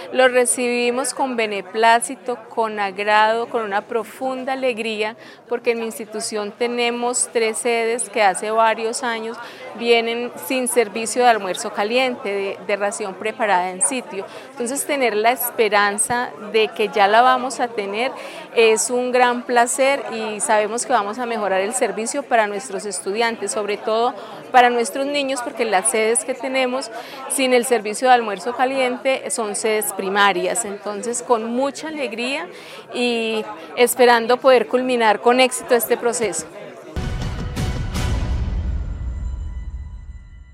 Lo recibimos con beneplácito, con agrado, con una profunda alegría, porque en mi institución tenemos 3 sedes que hace varios años vienen sin servicio de almuerzo caliente, de ración preparada en sitio. Entonces, tener la esperanza de que ya la vamos a tener es un gran placer y sabemos que vamos a mejorar el servicio para nuestros estudiantes, sobre todo para nuestros niños, porque las sedes que tenemos sin el servicio de almuerzo caliente son sedes primarias. Entonces, con mucha alegría y esperando poder culminar con éxito este proceso.